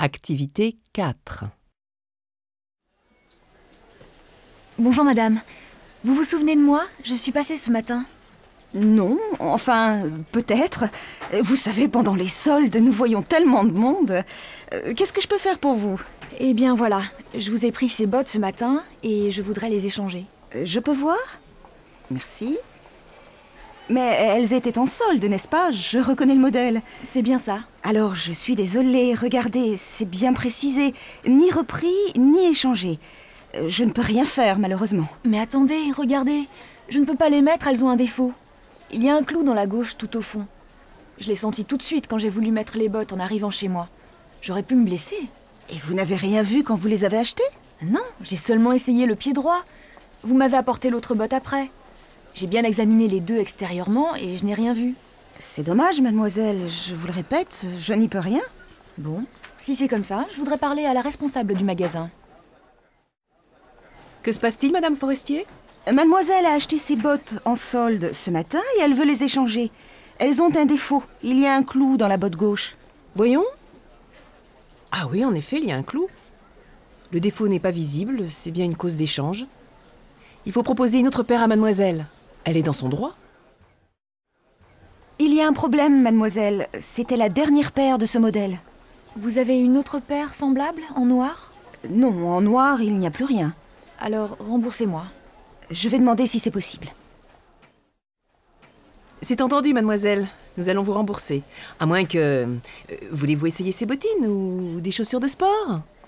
Activité 4. Bonjour madame. Vous vous souvenez de moi? Je suis passée ce matin. Non, enfin, peut-être. Vous savez, pendant les soldes, nous voyons tellement de monde. Qu'est-ce que je peux faire pour vous? Eh bien voilà, je vous ai pris ces bottes ce matin et je voudrais les échanger. Je peux voir? Merci. Mais elles étaient en solde, n'est-ce pas? Je reconnais le modèle. C'est bien ça. Alors, je suis désolée, regardez, c'est bien précisé. Ni repris, ni échangé. Je ne peux rien faire, malheureusement. Mais attendez, regardez. Je ne peux pas les mettre, elles ont un défaut. Il y a un clou dans la gauche tout au fond. Je l'ai senti tout de suite quand j'ai voulu mettre les bottes en arrivant chez moi. J'aurais pu me blesser. Et vous n'avez rien vu quand vous les avez achetées? Non, j'ai seulement essayé le pied droit. Vous m'avez apporté l'autre botte après. J'ai bien examiné les deux extérieurement et je n'ai rien vu. C'est dommage, mademoiselle. Je vous le répète, je n'y peux rien. Bon, si c'est comme ça, je voudrais parler à la responsable du magasin. Que se passe-t-il, Madame Forestier? Mademoiselle a acheté ses bottes en solde ce matin et elle veut les échanger. Elles ont un défaut. Il y a un clou dans la botte gauche. Voyons. Ah oui, en effet, il y a un clou. Le défaut n'est pas visible, c'est bien une cause d'échange. Il faut proposer une autre paire à mademoiselle. Elle est dans son droit. Il y a un problème, mademoiselle. C'était la dernière paire de ce modèle. Vous avez une autre paire semblable, en noir? Non, en noir, il n'y a plus rien. Alors, remboursez-moi. Je vais demander si c'est possible. C'est entendu, mademoiselle. Nous allons vous rembourser. À moins que... Voulez-vous essayer ces bottines ou des chaussures de sport?